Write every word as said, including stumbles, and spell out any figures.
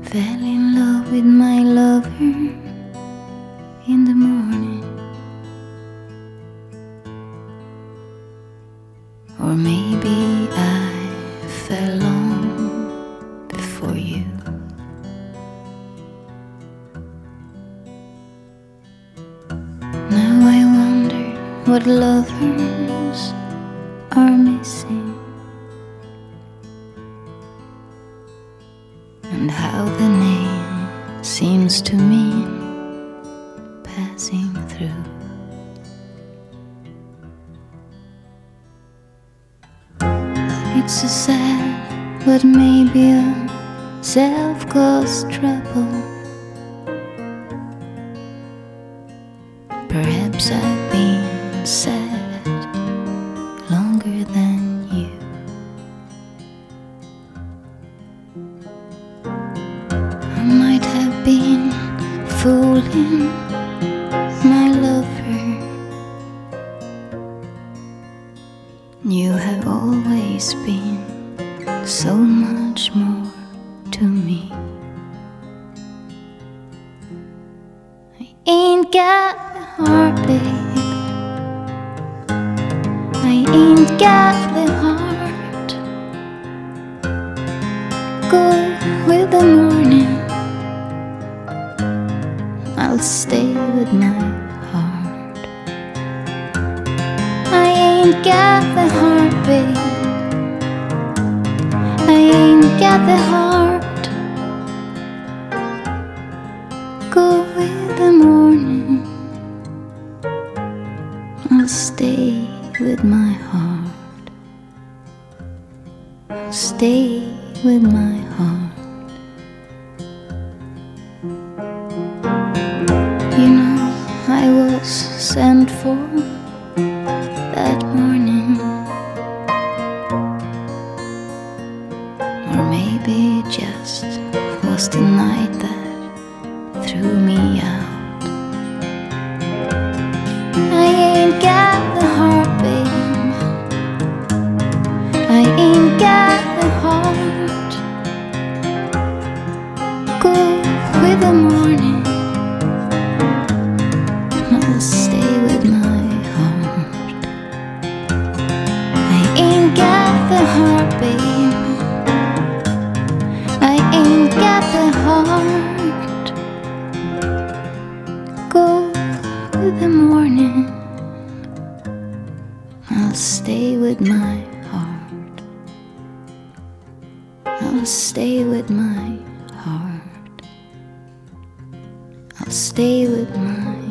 Fell in love with my lover in the morning, or maybe I fell long before you. Now I wonder what lovers are missing, and how the name seems to mean passing through. It's a sad but maybe a self-caused trouble. Perhaps I've been sad longer than you. I might have been fooling my lover. You have always been so much more to me. I ain't got the heart, babe. I ain't got the heart. Go with the morning, I'll stay with my heart. I ain't got the heart, babe. I ain't got the heart. Go with the morning, I'll stay with my heart. I'll stay with my heart. You know, I was sent for that morning, or maybe it just was the night that threw me out. I ain't got the heart, babe. I ain't got the heart. Go with the morning, I'll stay with my heart. I ain't got the heart, babe. I ain't got the heart. Go with the morning, I'll stay with my heart. I'll stay with my heart. I'll stay with my